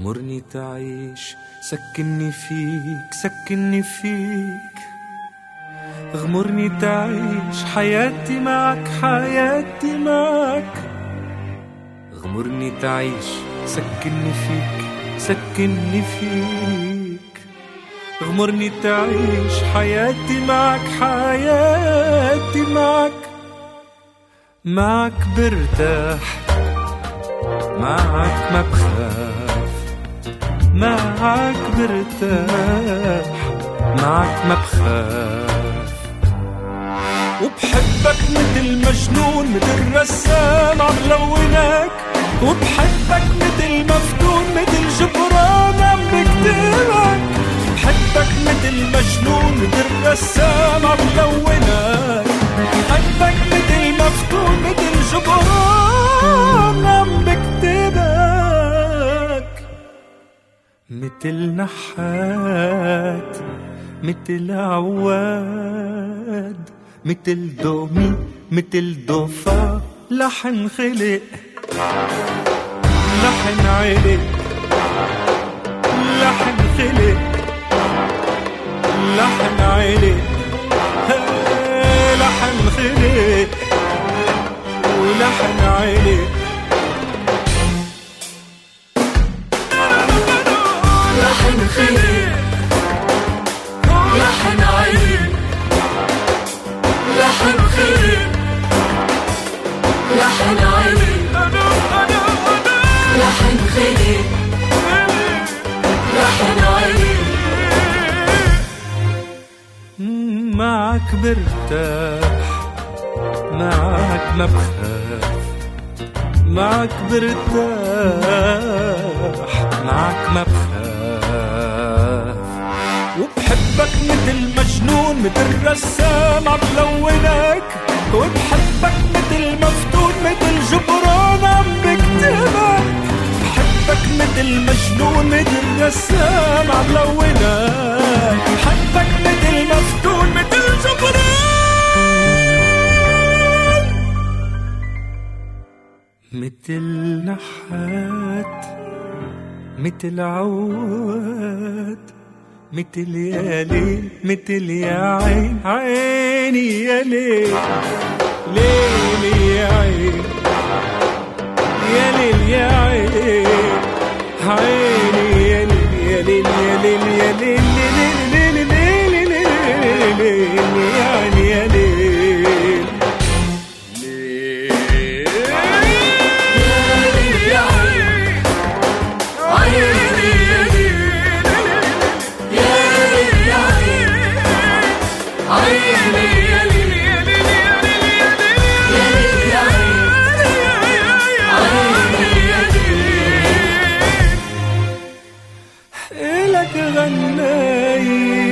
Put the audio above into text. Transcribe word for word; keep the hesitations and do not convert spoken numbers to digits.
اغمرني تعيش، سكنني فيك سكنني فيك، اغمرني تعيش حياتي معك حياتي معك، اغمرني تعيش سكنني فيك سكنني فيك، اغمرني تعيش حياتي معك حياتي معك، معك برتاح معك ما بخاف، معك برتاح معك ما بخاف، وبحبك مثل مجنون مثل رسام عم لونك، وبحبك مثل مفتون مثل جبران عم بكتبك، بحبك مثل مجنون مثل رسام عم لونك، بحبك مثل مفتون مثل جبران عم بكتبك، مثل نحات مثل عواد مثل دومي مثل دوفا، لحن خلق لحن علق لحن خلق لحن علق لحن خلق ولحن علق، لحن خلق لحن علق لحن خلق لحن علق لحن خلق لحن علق، معك برتاح معك ما بخاف، معك برتاح معك ما بخاف، وبحبك مثل مجنون مثل رسام عم لونك، وبحبك مثل مفتون مثل جبران عم بكتبك، بحبك مثل مجنون مثل رسام عم لونك، بحبك مثل مفتون مثل جبران مثل نحات مثل عواد مثل يا ليل مثل يا عين عيني يا ليل ليل يا عين يا ليل يا عين عيني يا ليل يا ليل يا ليل يا ليل ليل ليل ليل يا عيني يا ليل إلك غنيت